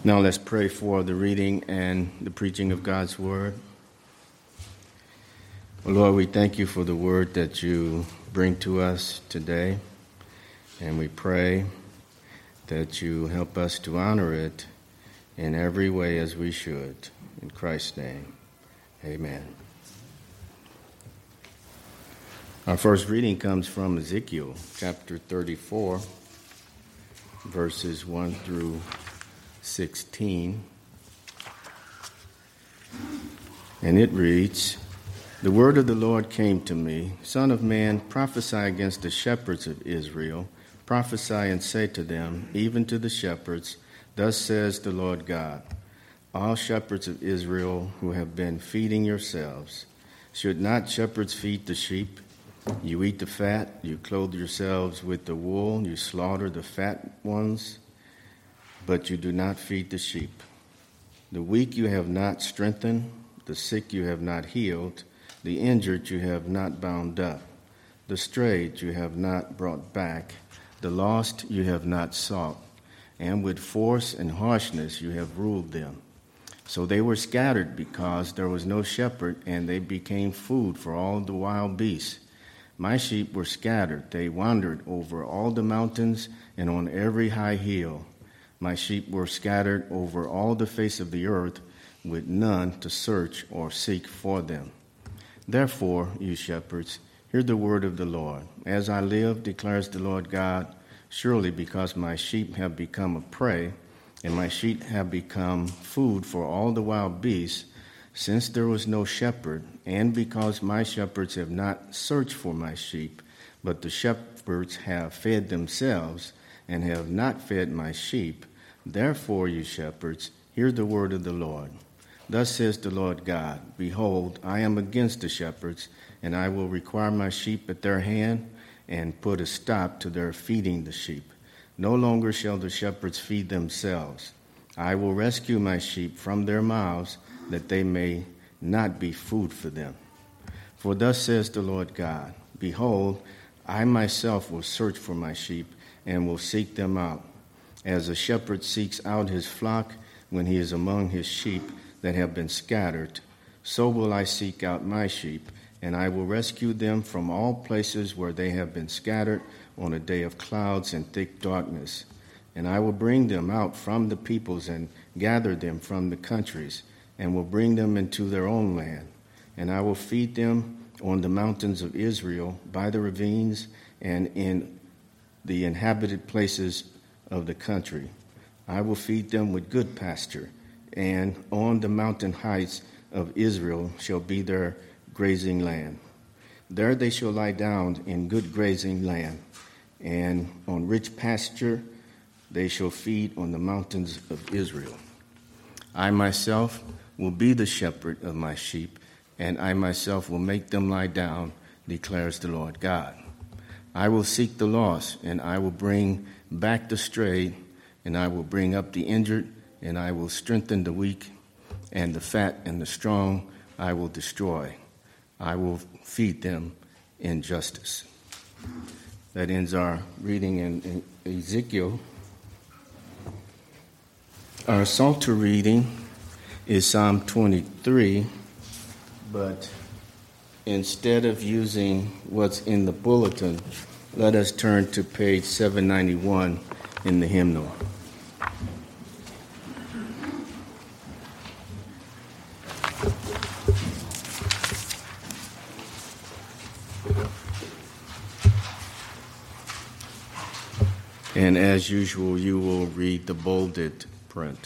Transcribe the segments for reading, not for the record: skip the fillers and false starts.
Now let's pray for the reading and the preaching of God's word. Lord, we thank you for the word that you bring to us today, and we pray that you help us to honor it in every way as we should. In Christ's name, amen. Our first reading comes from Ezekiel chapter 34, verses 1 through 16, and it reads, "The word of the Lord came to me, Son of man, prophesy against the shepherds of Israel. Prophesy and say to them, even to the shepherds, thus says the Lord God, all shepherds of Israel who have been feeding yourselves, should not shepherds feed the sheep? You eat the fat, you clothe yourselves with the wool, you slaughter the fat ones, but you do not feed the sheep. The weak you have not strengthened, the sick you have not healed, the injured you have not bound up, the strayed you have not brought back, the lost you have not sought, and with force and harshness you have ruled them. So they were scattered because there was no shepherd, and they became food for all the wild beasts. My sheep were scattered, they wandered over all the mountains and on every high hill. My sheep were scattered over all the face of the earth, with none to search or seek for them. Therefore, you shepherds, hear the word of the Lord. As I live, declares the Lord God, surely because my sheep have become a prey, and my sheep have become food for all the wild beasts, since there was no shepherd, and because my shepherds have not searched for my sheep, but the shepherds have fed themselves, and have not fed my sheep, therefore, you shepherds, hear the word of the Lord. Thus says the Lord God, behold, I am against the shepherds, and I will require my sheep at their hand, and put a stop to their feeding the sheep. No longer shall the shepherds feed themselves. I will rescue my sheep from their mouths, that they may not be food for them. For thus says the Lord God, behold, I myself will search for my sheep, and will seek them out. As a shepherd seeks out his flock when he is among his sheep that have been scattered, so will I seek out my sheep, and I will rescue them from all places where they have been scattered on a day of clouds and thick darkness. And I will bring them out from the peoples and gather them from the countries, and will bring them into their own land. And I will feed them on the mountains of Israel, by the ravines, and in the inhabited places of the country. I will feed them with good pasture, and on the mountain heights of Israel shall be their grazing land. There they shall lie down in good grazing land, and on rich pasture they shall feed on the mountains of Israel. I myself will be the shepherd of my sheep, and I myself will make them lie down, declares the Lord God. I will seek the lost, and I will bring back the strayed, and I will bring up the injured, and I will strengthen the weak, and the fat and the strong I will destroy. I will feed them in justice." That ends our reading in Ezekiel. Our Psalter reading is Psalm 23, but instead of using what's in the bulletin, let us turn to page 791 in the hymnal. And as usual, you will read the bolded print.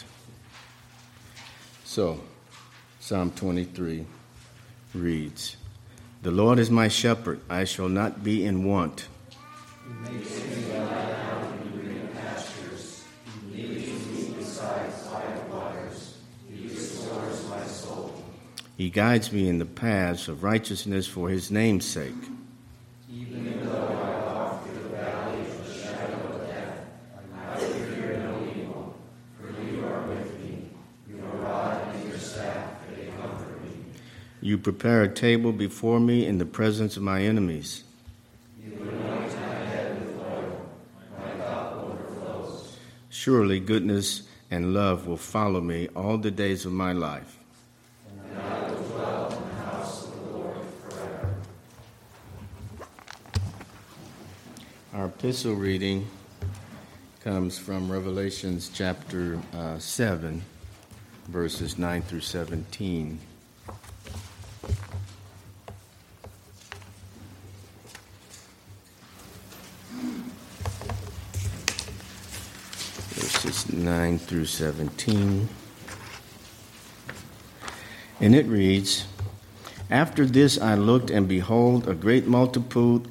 So, Psalm 23 reads, "The Lord is my shepherd, I shall not be in want. He makes me lie down in green pastures. He leads me beside quiet waters. He restores my soul. He guides me in the paths of righteousness for his name's sake. Even though I walk through the valley of the shadow of death, I will fear no evil, for you are with me. Your rod and your staff, they comfort me. You prepare a table before me in the presence of my enemies. You anoint my head with oil. My cup overflows. Surely goodness and love will follow me all the days of my life. And I will dwell in the house of the Lord forever. Our epistle reading comes from Revelations chapter 7, verses 9 through 17. Verses 9 through 17. And it reads, "After this I looked, and behold, a great multitude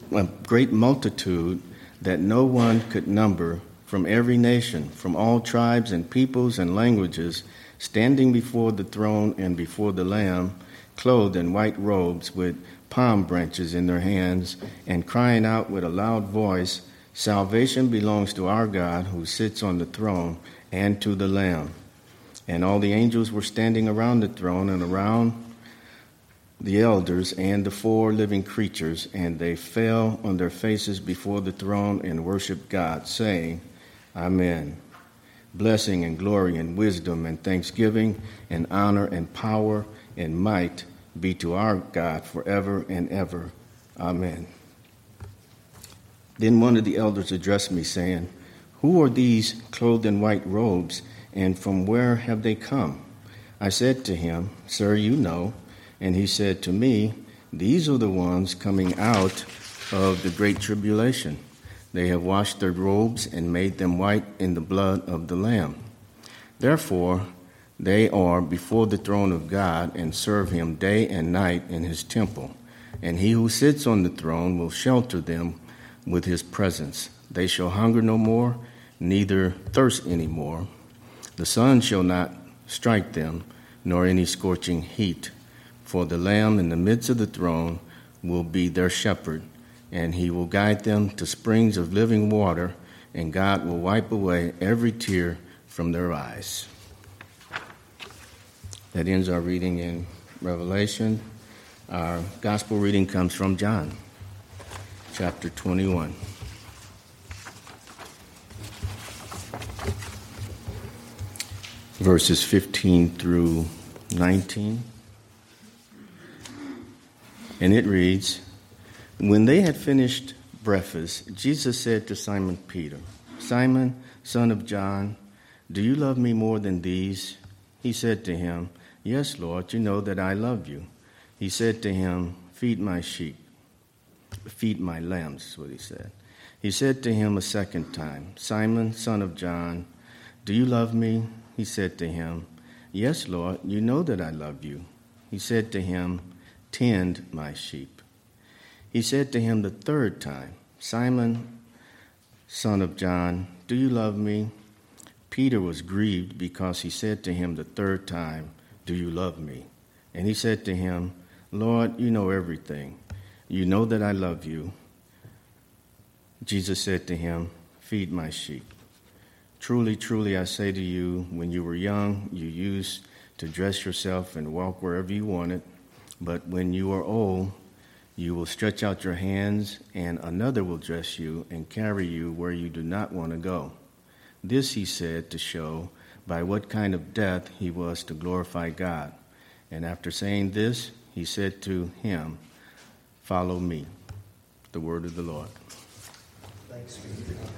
that no one could number, from every nation, from all tribes and peoples and languages, standing before the throne and before the Lamb, clothed in white robes, with palm branches in their hands, and crying out with a loud voice, 'Salvation belongs to our God who sits on the throne and to the Lamb.' And all the angels were standing around the throne and around the elders and the 4 living creatures, and they fell on their faces before the throne and worshiped God, saying, 'Amen. Blessing and glory and wisdom and thanksgiving and honor and power and might be to our God forever and ever. Amen.' Then one of the elders addressed me, saying, 'Who are these clothed in white robes, and from where have they come?' I said to him, 'Sir, you know.' And he said to me, 'These are the ones coming out of the great tribulation. They have washed their robes and made them white in the blood of the Lamb. Therefore, they are before the throne of God and serve him day and night in his temple. And he who sits on the throne will shelter them with his presence. They shall hunger no more, neither thirst any more. The sun shall not strike them, nor any scorching heat. For the Lamb in the midst of the throne will be their shepherd, and he will guide them to springs of living water, and God will wipe away every tear from their eyes.'" That ends our reading in Revelation. Our gospel reading comes from John, chapter 21. Verses 15 through 19. And it reads, "When they had finished breakfast, Jesus said to Simon Peter, 'Simon, son of John, do you love me more than these?' He said to him, 'Yes, Lord, you know that I love you.' He said to him, 'Feed my sheep.' 'Feed my lambs,' is what he said. He said to him a second time, 'Simon, son of John, do you love me?' He said to him, 'Yes, Lord, you know that I love you.' He said to him, 'Tend my sheep.' He said to him the third time, 'Simon, son of John, do you love me?' Peter was grieved because he said to him the third time, 'Do you love me?' And he said to him, 'Lord, you know everything. You know that I love you.' Jesus said to him, 'Feed my sheep. Truly, truly, I say to you, when you were young, you used to dress yourself and walk wherever you wanted. But when you are old, you will stretch out your hands, and another will dress you and carry you where you do not want to go.' This he said to show by what kind of death he was to glorify God. And after saying this, he said to him, 'Follow me.'" The word of the Lord. Thanks be to God.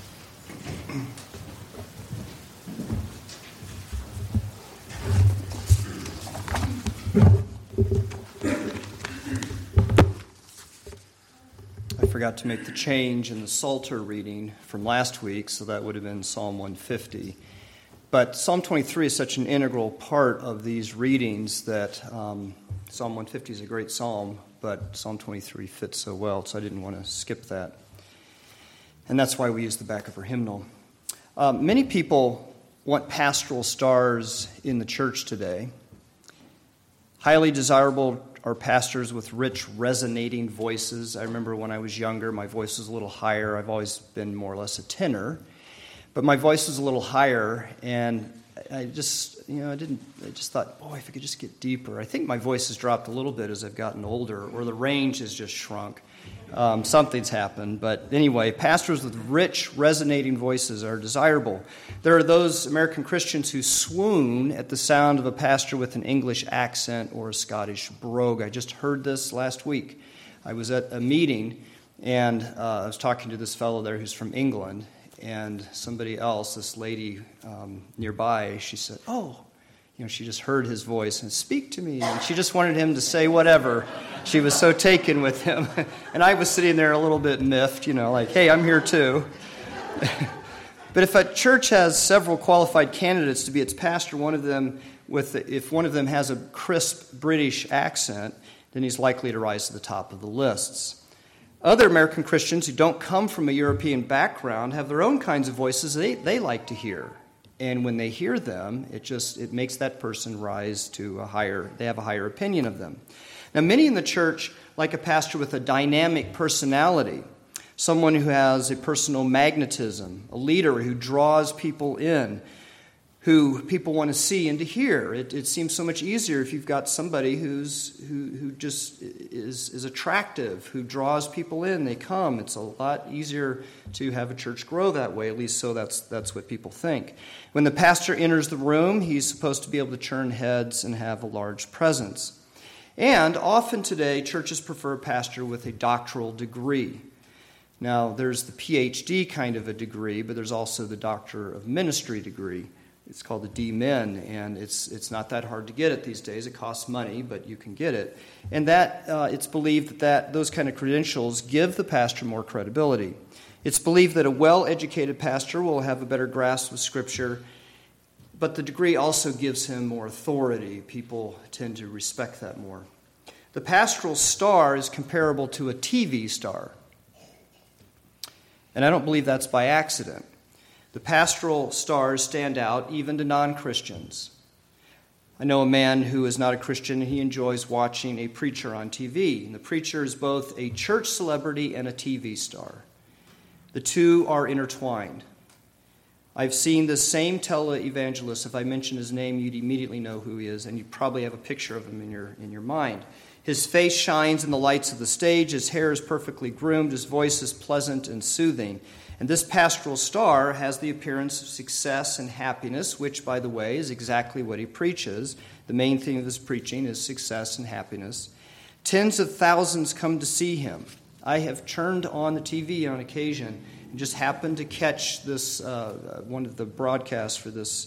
I forgot to make the change in the Psalter reading from last week, so that would have been Psalm 150. But Psalm 23 is such an integral part of these readings that Psalm 150 is a great psalm, but Psalm 23 fits so well, so I didn't want to skip that. And that's why we use the back of our hymnal. Many people want pastoral stars in the church today. Highly desirable are pastors with rich, resonating voices. I remember when I was younger, my voice was a little higher. I've always been more or less a tenor. But my voice was a little higher, and I just thought, boy, if I could just get deeper. I think my voice has dropped a little bit as I've gotten older, or the range has just shrunk. Something's happened. But anyway, pastors with rich, resonating voices are desirable. There are those American Christians who swoon at the sound of a pastor with an English accent or a Scottish brogue. I just heard this last week. I was at a meeting, and I was talking to this fellow there who's from England, and somebody else, this lady nearby, she said, she just heard his voice and speak to me, and she just wanted him to say whatever. She was so taken with him. And I was sitting there a little bit miffed, like, hey, I'm here too. But if a church has several qualified candidates to be its pastor, if one of them has a crisp British accent, then he's likely to rise to the top of the lists. Other American Christians who don't come from a European background have their own kinds of voices they like to hear. And when they hear them, it makes that person rise to they have a higher opinion of them. Now, many in the church like a pastor with a dynamic personality, someone who has a personal magnetism, a leader who draws people in, who people want to see and to hear. It seems so much easier if you've got somebody who just is attractive, who draws people in. They come. It's a lot easier to have a church grow that way. At least so that's what people think. When the pastor enters the room, he's supposed to be able to turn heads and have a large presence. And often today, churches prefer a pastor with a doctoral degree. Now, there's the PhD kind of a degree, but there's also the Doctor of Ministry degree. It's called the D-Min, and it's not that hard to get it these days. It costs money, but you can get it. And it's believed that those kind of credentials give the pastor more credibility. It's believed that a well-educated pastor will have a better grasp of Scripture, but the degree also gives him more authority. People tend to respect that more. The pastoral star is comparable to a TV star, and I don't believe that's by accident. The pastoral stars stand out even to non-Christians. I know a man who is not a Christian, and he enjoys watching a preacher on TV. And the preacher is both a church celebrity and a TV star. The two are intertwined. I've seen the same televangelist. If I mention his name, you'd immediately know who he is, and you probably have a picture of him in your mind. His face shines in the lights of the stage. His hair is perfectly groomed. His voice is pleasant and soothing. And this pastoral star has the appearance of success and happiness, which, by the way, is exactly what he preaches. The main theme of his preaching is success and happiness. Tens of thousands come to see him. I have turned on the TV on occasion and just happened to catch this one of the broadcasts for this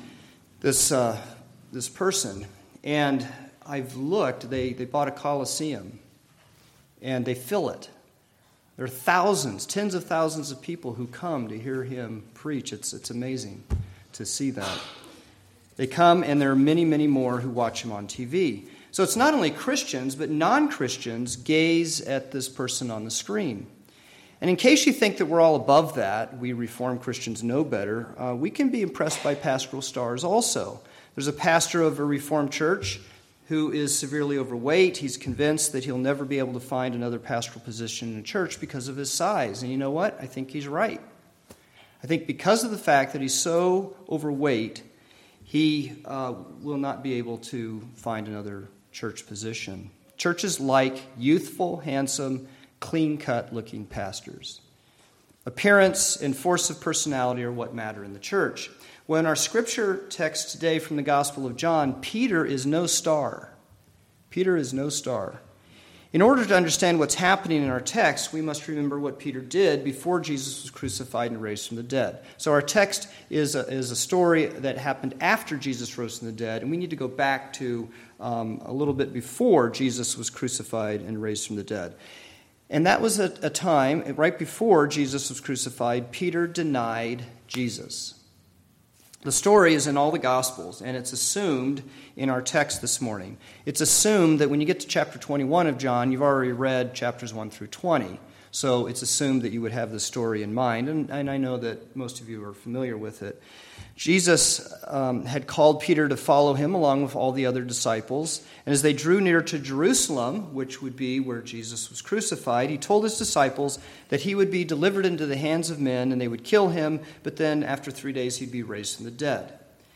person. And I've looked. They bought a Coliseum, and they fill it. There are thousands, tens of thousands of people who come to hear him preach. It's amazing to see that. They come, and there are many, many more who watch him on TV. So it's not only Christians, but non-Christians gaze at this person on the screen. And in case you think that we're all above that, we Reformed Christians know better, we can be impressed by pastoral stars also. There's a pastor of a Reformed church who is severely overweight. He's convinced that he'll never be able to find another pastoral position in a church because of his size. And you know what? I think he's right. I think because of the fact that he's so overweight, he will not be able to find another church position. Churches like youthful, handsome, clean-cut looking pastors. Appearance and force of personality are what matter in the church. Well, in our scripture text today from the Gospel of John, Peter is no star. Peter is no star. In order to understand what's happening in our text, we must remember what Peter did before Jesus was crucified and raised from the dead. So our text is a story that happened after Jesus rose from the dead, and we need to go back to a little bit before Jesus was crucified and raised from the dead. And that was a time, right before Jesus was crucified, Peter denied Jesus. The story is in all the Gospels, and it's assumed in our text this morning. It's assumed that when you get to chapter 21 of John, you've already read chapters 1 through 20. So it's assumed that you would have the story in mind, and I know that most of you are familiar with it. Jesus had called Peter to follow him along with all the other disciples, and as they drew near to Jerusalem, which would be where Jesus was crucified, he told his disciples that he would be delivered into the hands of men and they would kill him, but then after 3 days he'd be raised from the dead.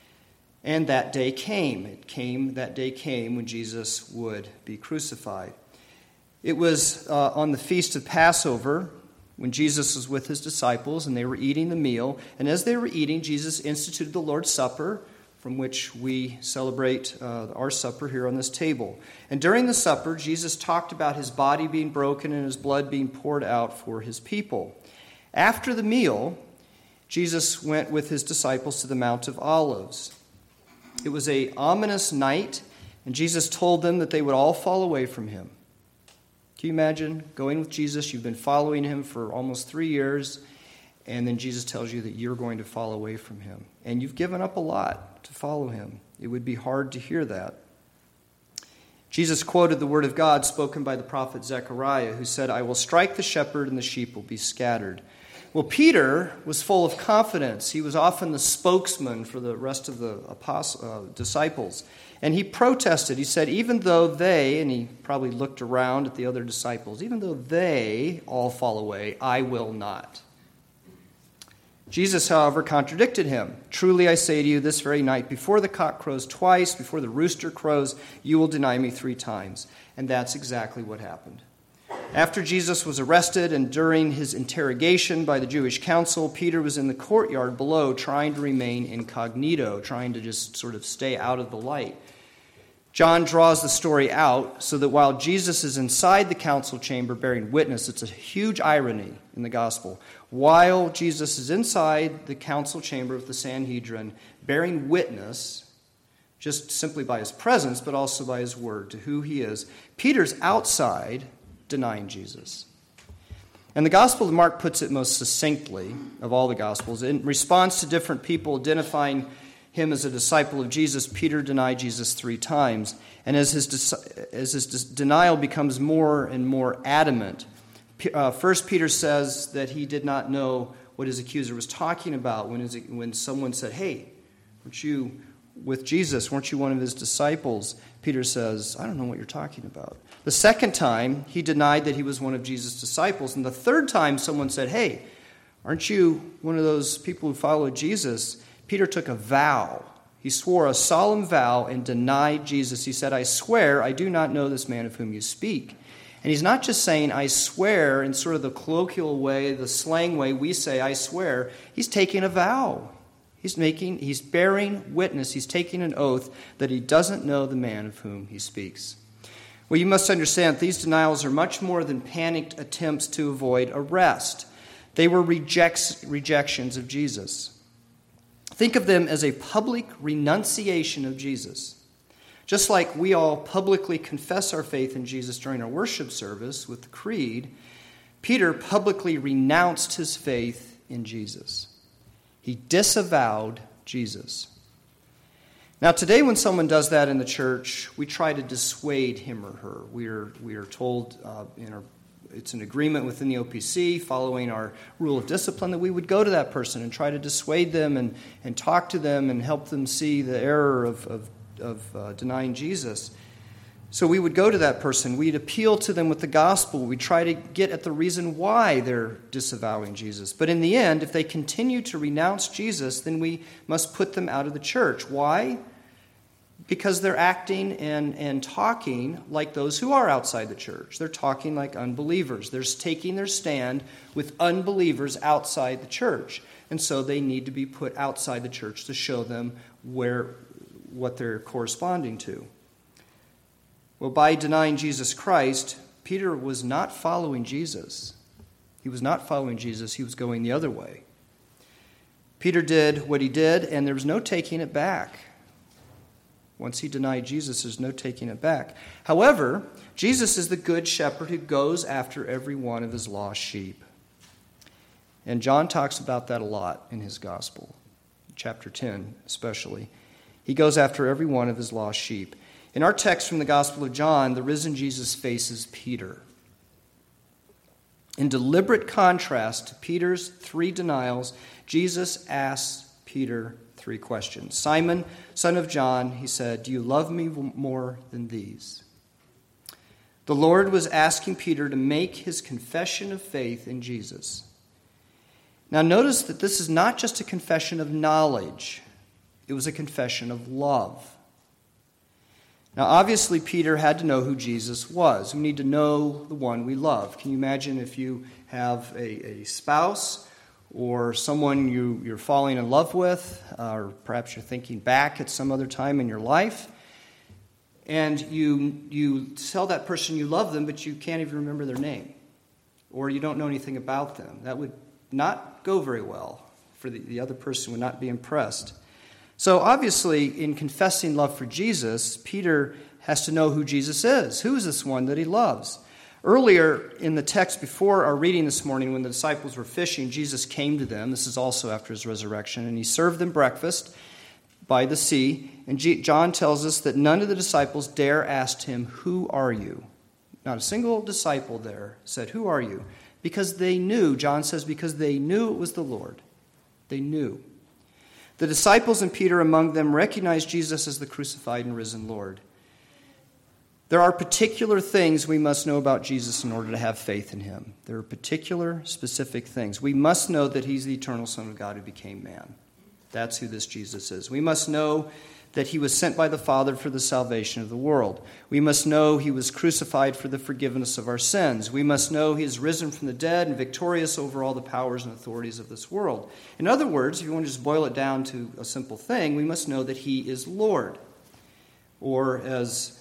And that day came. That day came when Jesus would be crucified. It was on the Feast of Passover when Jesus was with his disciples and they were eating the meal. And as they were eating, Jesus instituted the Lord's Supper, from which we celebrate our supper here on this table. And during the supper, Jesus talked about his body being broken and his blood being poured out for his people. After the meal, Jesus went with his disciples to the Mount of Olives. It was an ominous night, and Jesus told them that they would all fall away from him. Can you imagine going with Jesus? You've been following him for almost 3 years, and then Jesus tells you that you're going to fall away from him. And you've given up a lot to follow him. It would be hard to hear that. Jesus quoted the word of God spoken by the prophet Zechariah, who said, "I will strike the shepherd and the sheep will be scattered." Well, Peter was full of confidence. He was often the spokesman for the rest of the disciples. And he protested. He said, even though they, and he probably looked around at the other disciples, even though they all fall away, I will not. Jesus, however, contradicted him. "Truly I say to you, this very night, before the cock crows twice, before the rooster crows, you will deny me 3 times. And that's exactly what happened. After Jesus was arrested and during his interrogation by the Jewish council, Peter was in the courtyard below trying to remain incognito, trying to just sort of stay out of the light. John draws the story out so that while Jesus is inside the council chamber bearing witness, it's a huge irony in the gospel. While Jesus is inside the council chamber of the Sanhedrin bearing witness, just simply by his presence, but also by his word to who he is, Peter's outside denying Jesus. And the Gospel of Mark puts it most succinctly of all the Gospels. In response to different people identifying him as a disciple of Jesus, Peter denied Jesus 3 times. And as his denial becomes more and more adamant, First Peter says that he did not know what his accuser was talking about when someone said, "Hey, weren't you with Jesus? Weren't you one of his disciples?" Peter says, "I don't know what you're talking about." The second time, he denied that he was one of Jesus' disciples. And the third time, someone said, "Hey, aren't you one of those people who followed Jesus?" Peter took a vow. He swore a solemn vow and denied Jesus. He said, "I swear I do not know this man of whom you speak." And he's not just saying, "I swear," in sort of the colloquial way, the slang way we say, "I swear." He's taking a vow. He's bearing witness. He's taking an oath that he doesn't know the man of whom he speaks. Well, you must understand that these denials are much more than panicked attempts to avoid arrest. They were rejections of Jesus. Think of them as a public renunciation of Jesus. Just like we all publicly confess our faith in Jesus during our worship service with the creed, Peter publicly renounced his faith in Jesus. He disavowed Jesus. Now, today when someone does that in the church, we try to dissuade him or her. We are told it's an agreement within the OPC, following our rule of discipline, that we would go to that person and try to dissuade them and talk to them and help them see the error of denying Jesus. So we would go to that person. We'd appeal to them with the gospel. We'd try to get at the reason why they're disavowing Jesus. But in the end, if they continue to renounce Jesus, then we must put them out of the church. Why? Because they're acting and talking like those who are outside the church. They're talking like unbelievers. They're taking their stand with unbelievers outside the church. And so they need to be put outside the church to show them what they're corresponding to. Well, by denying Jesus Christ, Peter was not following Jesus. He was not following Jesus. He was going the other way. Peter did what he did, and there was no taking it back. Once he denied Jesus, there's no taking it back. However, Jesus is the good shepherd who goes after every one of his lost sheep. And John talks about that a lot in his gospel, chapter 10 especially. He goes after every one of his lost sheep. In our text from the Gospel of John, the risen Jesus faces Peter. In deliberate contrast to Peter's 3 denials, Jesus asks Peter 3 questions. "Simon, son of John," he said, "do you love me more than these?" The Lord was asking Peter to make his confession of faith in Jesus. Now notice that this is not just a confession of knowledge. It was a confession of love. Now, obviously, Peter had to know who Jesus was. We need to know the one we love. Can you imagine if you have a spouse or someone you're falling in love with, or perhaps you're thinking back at some other time in your life, and you tell that person you love them, but you can't even remember their name, or you don't know anything about them? That would not go very well. For the other person would not be impressed. So obviously, in confessing love for Jesus, Peter has to know who Jesus is. Who is this one that he loves? Earlier in the text before our reading this morning, when the disciples were fishing, Jesus came to them. This is also after his resurrection. And he served them breakfast by the sea. And John tells us that none of the disciples dare ask him, "Who are you?" Not a single disciple there said, "Who are you?" Because they knew, John says, because they knew it was the Lord. They knew. The disciples and Peter among them recognized Jesus as the crucified and risen Lord. There are particular things we must know about Jesus in order to have faith in him. There are particular, specific things. We must know that he's the eternal Son of God who became man. That's who this Jesus is. We must know that he was sent by the Father for the salvation of the world. We must know he was crucified for the forgiveness of our sins. We must know he is risen from the dead and victorious over all the powers and authorities of this world. In other words, if you want to just boil it down to a simple thing, we must know that he is Lord. Or as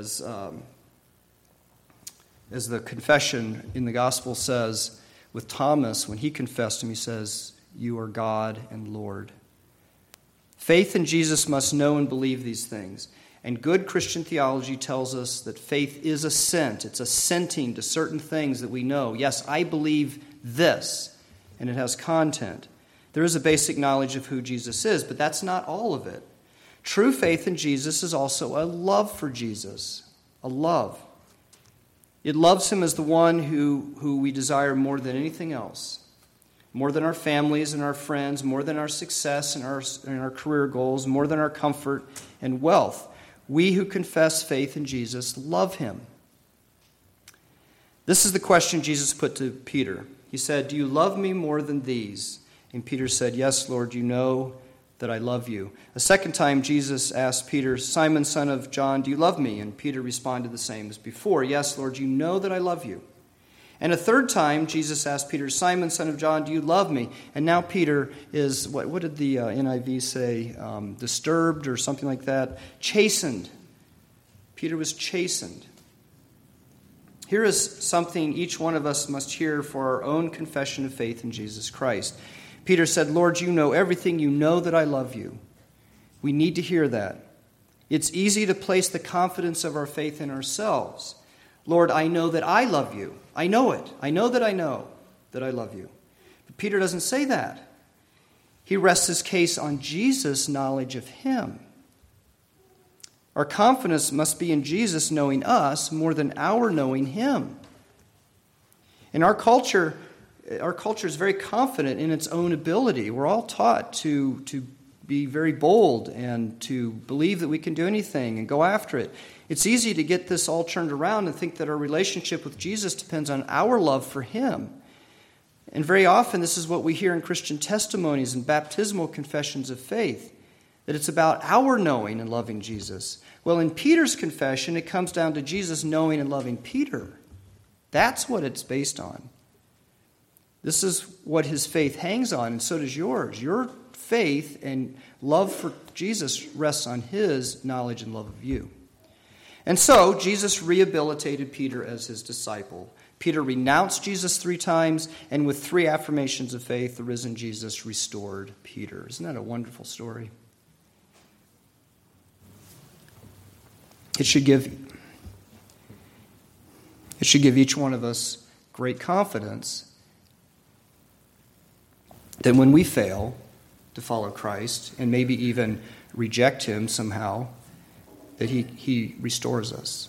the confession in the gospel says with Thomas, when he confessed him, he says, "You are God and Lord." Faith in Jesus must know and believe these things. And good Christian theology tells us that faith is assent. It's assenting to certain things that we know. Yes, I believe this, and it has content. There is a basic knowledge of who Jesus is, but that's not all of it. True faith in Jesus is also a love for Jesus, a love. It loves him as the one who we desire more than anything else. More than our families and our friends, more than our success and our career goals, more than our comfort and wealth. We who confess faith in Jesus love him. This is the question Jesus put to Peter. He said, "Do you love me more than these?" And Peter said, "Yes, Lord, you know that I love you." A second time, Jesus asked Peter, "Simon, son of John, do you love me?" And Peter responded the same as before, "Yes, Lord, you know that I love you." And a third time, Jesus asked Peter, "Simon, son of John, do you love me?" And now Peter is, what did the NIV say? Disturbed or something like that? Chastened. Peter was chastened. Here is something each one of us must hear for our own confession of faith in Jesus Christ. Peter said, "Lord, you know everything. You know that I love you." We need to hear that. It's easy to place the confidence of our faith in ourselves. Lord, I know that I love you. I know it. I know that I love you. But Peter doesn't say that. He rests his case on Jesus' knowledge of him. Our confidence must be in Jesus knowing us more than our knowing him. In our culture is very confident in its own ability. We're all taught to be very bold and to believe that we can do anything and go after it. It's easy to get this all turned around and think that our relationship with Jesus depends on our love for him. And very often this is what we hear in Christian testimonies and baptismal confessions of faith, that it's about our knowing and loving Jesus. Well, in Peter's confession, it comes down to Jesus knowing and loving Peter. That's what it's based on. This is what his faith hangs on, and so does yours. Your faith and love for Jesus rests on his knowledge and love of you. And so, Jesus rehabilitated Peter as his disciple. Peter renounced Jesus 3 times, and with 3 affirmations of faith, the risen Jesus restored Peter. Isn't that a wonderful story? It should give each one of us great confidence that when we fail to follow Christ, and maybe even reject him somehow, that he restores us.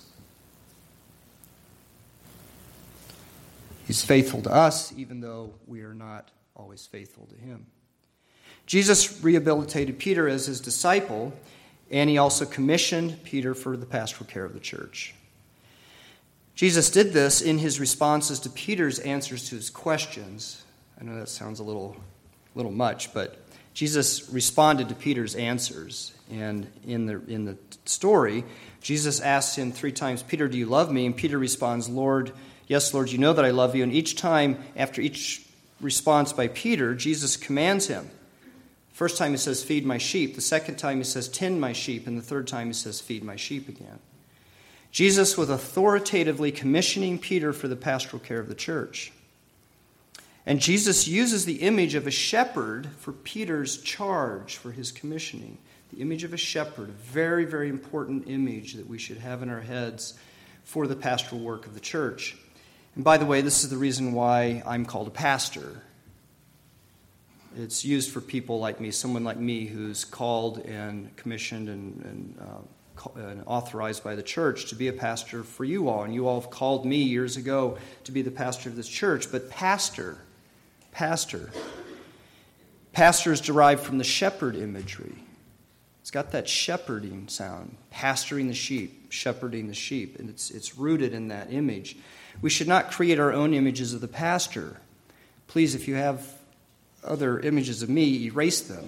He's faithful to us, even though we are not always faithful to him. Jesus rehabilitated Peter as his disciple, and he also commissioned Peter for the pastoral care of the church. Jesus did this in his responses to Peter's answers to his questions. I know that sounds a little much, but Jesus responded to Peter's answers. And in the story, Jesus asks him 3 times, Peter, do you love me? And Peter responds, Lord, yes, Lord, you know that I love you. And each time, after each response by Peter, Jesus commands him. First time he says, feed my sheep. The second time he says, tend my sheep. And the third time he says, feed my sheep again. Jesus was authoritatively commissioning Peter for the pastoral care of the church. And Jesus uses the image of a shepherd for Peter's charge, for his commissioning. The image of a shepherd, a very, very important image that we should have in our heads for the pastoral work of the church. And by the way, this is the reason why I'm called a pastor. It's used for people like me, someone like me who's called and commissioned and authorized by the church to be a pastor for you all. And you all have called me years ago to be the pastor of this church. But pastor is derived from the shepherd imagery. It's got that shepherding sound, pasturing the sheep, shepherding the sheep, and it's rooted in that image. We should not create our own images of the pastor. Please, if you have other images of me, erase them.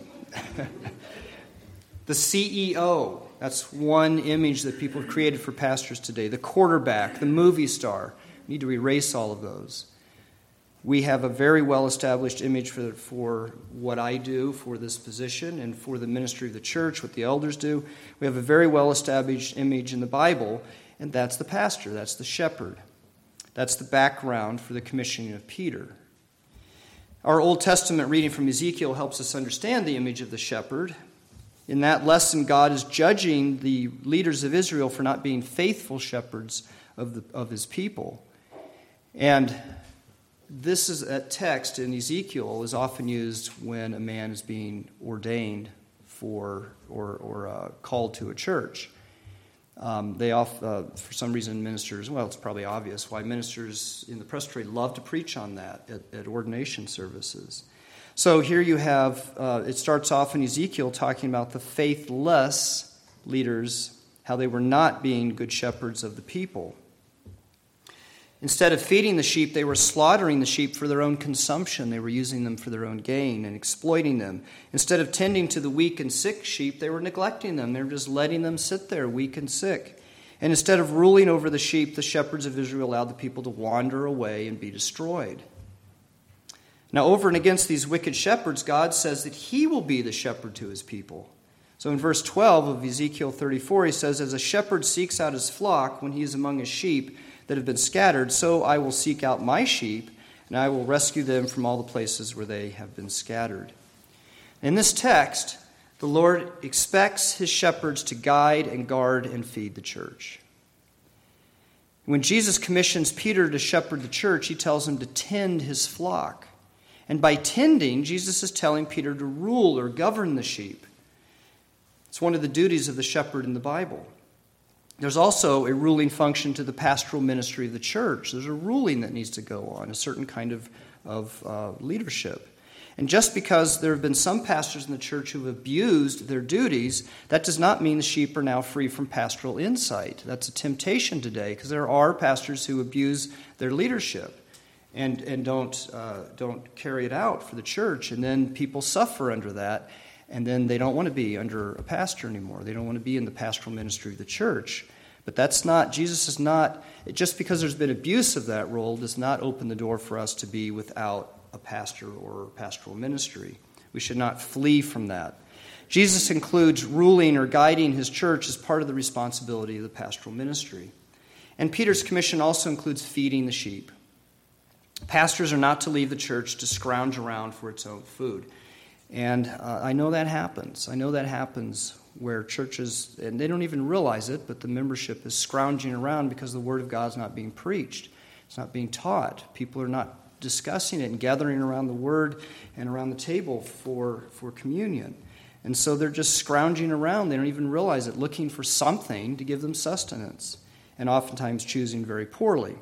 The CEO, that's one image that people have created for pastors today. The quarterback, the movie star, we need to erase all of those. We have a very well-established image for what I do for this position and for the ministry of the church, what the elders do. We have a very well-established image in the Bible, and that's the pastor, that's the shepherd. That's the background for the commissioning of Peter. Our Old Testament reading from Ezekiel helps us understand the image of the shepherd. In that lesson, God is judging the leaders of Israel for not being faithful shepherds of his people. And this is a text in Ezekiel is often used when a man is being ordained for or called to a church. For some reason, ministers, well, it's probably obvious why ministers in the presbytery love to preach on that at ordination services. So here you have, it starts off in Ezekiel talking about the faithless leaders, how they were not being good shepherds of the people. Instead of feeding the sheep, they were slaughtering the sheep for their own consumption. They were using them for their own gain and exploiting them. Instead of tending to the weak and sick sheep, they were neglecting them. They were just letting them sit there, weak and sick. And instead of ruling over the sheep, the shepherds of Israel allowed the people to wander away and be destroyed. Now, over and against these wicked shepherds, God says that he will be the shepherd to his people. So in verse 12 of Ezekiel 34, he says, as a shepherd seeks out his flock when he is among his sheep that have been scattered, so I will seek out my sheep, and I will rescue them from all the places where they have been scattered. In this text, the Lord expects his shepherds to guide and guard and feed the church. When Jesus commissions Peter to shepherd the church, he tells him to tend his flock. And by tending, Jesus is telling Peter to rule or govern the sheep. It's one of the duties of the shepherd in the Bible. There's also a ruling function to the pastoral ministry of the church. There's a ruling that needs to go on, a certain kind of leadership. And just because there have been some pastors in the church who have abused their duties, that does not mean the sheep are now free from pastoral insight. That's a temptation today, because there are pastors who abuse their leadership and don't carry it out for the church, and then people suffer under that, and then they don't want to be under a pastor anymore. They don't want to be in the pastoral ministry of the church. But that's not, Jesus is not, just because there's been abuse of that role does not open the door for us to be without a pastor or pastoral ministry. We should not flee from that. Jesus includes ruling or guiding his church as part of the responsibility of the pastoral ministry. And Peter's commission also includes feeding the sheep. Pastors are not to leave the church to scrounge around for its own food. And I know that happens. I know that happens where churches, and they don't even realize it, but the membership is scrounging around because the Word of God is not being preached. It's not being taught. People are not discussing it and gathering around the Word and around the table for communion. And so they're just scrounging around. They don't even realize it, looking for something to give them sustenance, and oftentimes choosing very poorly.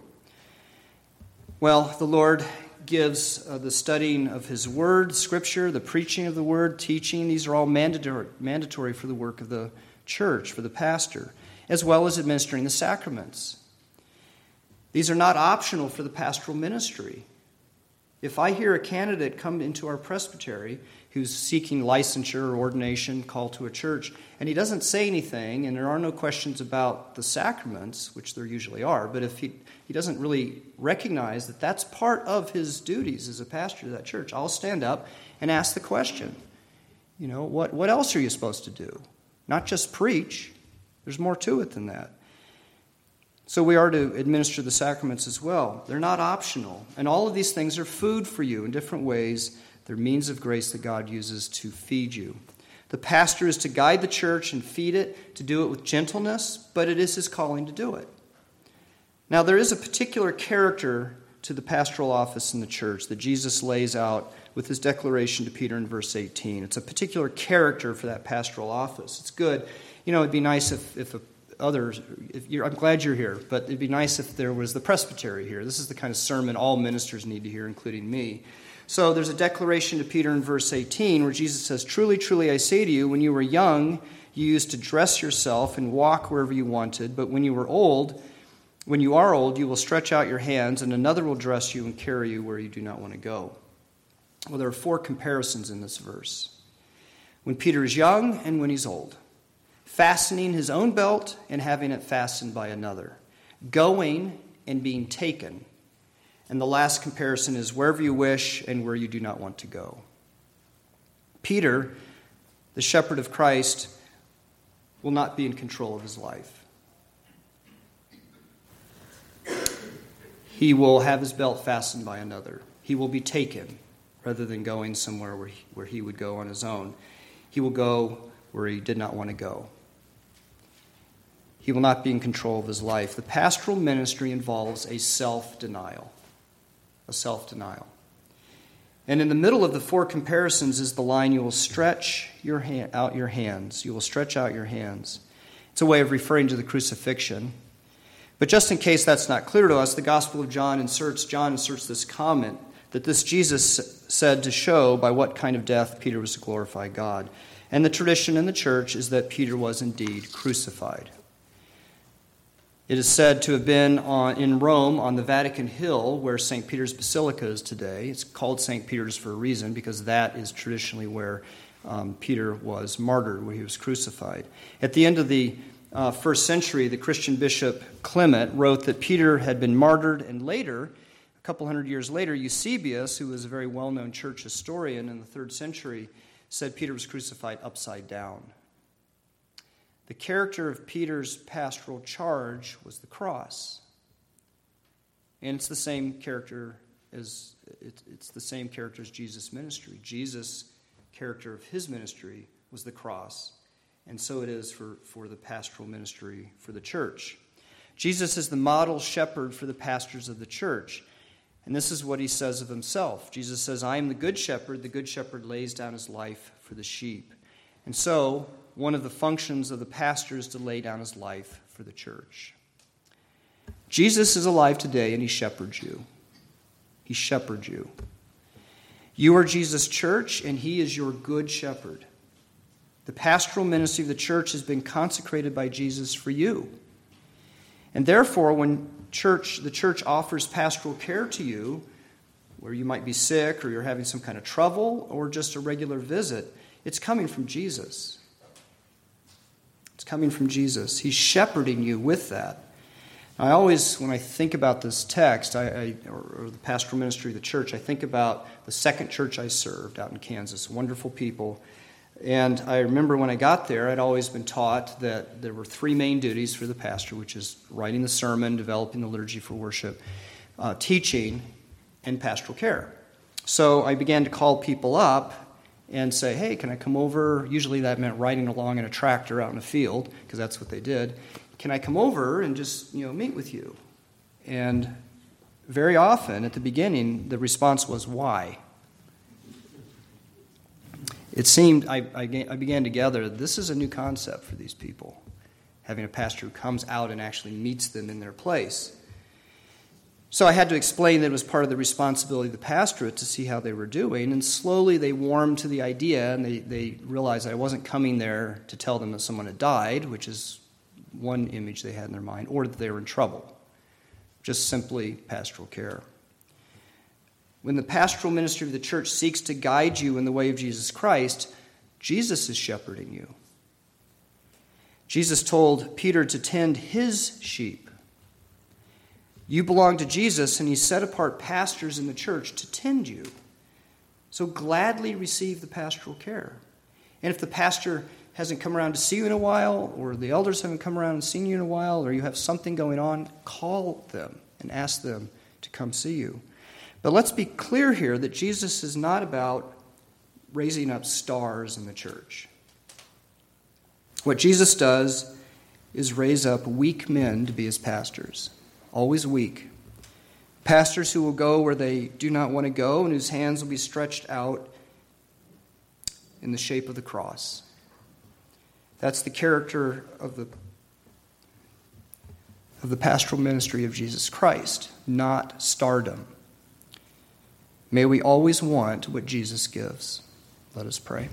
Well, the Lord gives the studying of his word, scripture, the preaching of the word, teaching. These are all mandatory for the work of the church, for the pastor, as well as administering the sacraments. These are not optional for the pastoral ministry. If I hear a candidate come into our presbytery who's seeking licensure or ordination, call to a church, and he doesn't say anything, and there are no questions about the sacraments, which there usually are, but if he doesn't really recognize that that's part of his duties as a pastor to that church, I'll stand up and ask the question, what else are you supposed to do? Not just preach. There's more to it than that. So we are to administer the sacraments as well. They're not optional. And all of these things are food for you in different ways. They're means of grace that God uses to feed you. The pastor is to guide the church and feed it, to do it with gentleness, but it is his calling to do it. Now, there is a particular character to the pastoral office in the church that Jesus lays out with his declaration to Peter in verse 18. It's a particular character for that pastoral office. It's good. It'd be nice I'm glad you're here, but it'd be nice if there was the presbytery here. This is the kind of sermon all ministers need to hear, including me. So there's a declaration to Peter in verse 18 where Jesus says, "Truly, truly, I say to you, when you were young, you used to dress yourself and walk wherever you wanted, but when you are old, you will stretch out your hands, and another will dress you and carry you where you do not want to go." Well, there are 4 comparisons in this verse. When Peter is young and when he's old. Fastening his own belt and having it fastened by another. Going and being taken. And the last comparison is wherever you wish and where you do not want to go. Peter, the shepherd of Christ, will not be in control of his life. He will have his belt fastened by another. He will be taken rather than going somewhere where he would go on his own. He will go where he did not want to go. He will not be in control of his life. The pastoral ministry involves a self-denial. A self-denial. And in the middle of the 4 comparisons is the line, you will stretch out your hands. You will stretch out your hands. It's a way of referring to the crucifixion. But just in case that's not clear to us, the Gospel of John inserts this comment that this Jesus said to show by what kind of death Peter was to glorify God. And the tradition in the church is that Peter was indeed crucified. It is said to have been in Rome on the Vatican Hill where St. Peter's Basilica is today. It's called St. Peter's for a reason because that is traditionally where Peter was martyred, where he was crucified. At the end of the 1st century, the Christian bishop Clement wrote that Peter had been martyred, and later, a couple hundred years later, Eusebius, who was a very well-known church historian in the 3rd century, said Peter was crucified upside down. The character of Peter's pastoral charge was the cross. And it's the same character as Jesus' ministry. Jesus' character of his ministry was the cross. And so it is for the pastoral ministry for the church. Jesus is the model shepherd for the pastors of the church. And this is what he says of himself. Jesus says, "I am the good shepherd. The good shepherd lays down his life for the sheep." And so, one of the functions of the pastor is to lay down his life for the church. Jesus is alive today, and he shepherds you. He shepherds you. You are Jesus' church, and he is your good shepherd. The pastoral ministry of the church has been consecrated by Jesus for you. And therefore, when the church offers pastoral care to you, where you might be sick or you're having some kind of trouble or just a regular visit, it's coming from Jesus. It's coming from Jesus. He's shepherding you with that. I always, when I think about this text, or the pastoral ministry of the church, I think about the second church I served out in Kansas. Wonderful people. And I remember when I got there, I'd always been taught that there were 3 main duties for the pastor, which is writing the sermon, developing the liturgy for worship, teaching, and pastoral care. So I began to call people up and say, "Hey, can I come over?" Usually that meant riding along in a tractor out in a field, because that's what they did. "Can I come over and just, meet with you?" And very often at the beginning, the response was, "Why?" It seemed, I began to gather, this is a new concept for these people, having a pastor who comes out and actually meets them in their place. So I had to explain that it was part of the responsibility of the pastorate to see how they were doing, and slowly they warmed to the idea, and they realized I wasn't coming there to tell them that someone had died, which is one image they had in their mind, or that they were in trouble. Just simply pastoral care. When the pastoral ministry of the church seeks to guide you in the way of Jesus Christ, Jesus is shepherding you. Jesus told Peter to tend his sheep. You belong to Jesus, and he set apart pastors in the church to tend you. So gladly receive the pastoral care. And if the pastor hasn't come around to see you in a while, or the elders haven't come around and seen you in a while, or you have something going on, call them and ask them to come see you. But let's be clear here that Jesus is not about raising up stars in the church. What Jesus does is raise up weak men to be his pastors, always weak. Pastors who will go where they do not want to go and whose hands will be stretched out in the shape of the cross. That's the character of the pastoral ministry of Jesus Christ, not stardom. May we always want what Jesus gives. Let us pray.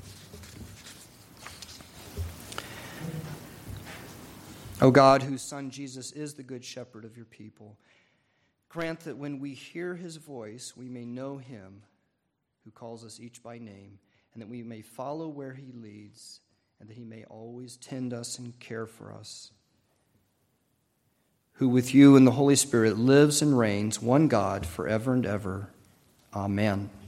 O God, whose Son Jesus is the good shepherd of your people, grant that when we hear his voice, we may know him who calls us each by name, and that we may follow where he leads, and that he may always tend us and care for us, who with you and the Holy Spirit lives and reigns, one God, forever and ever. Amen.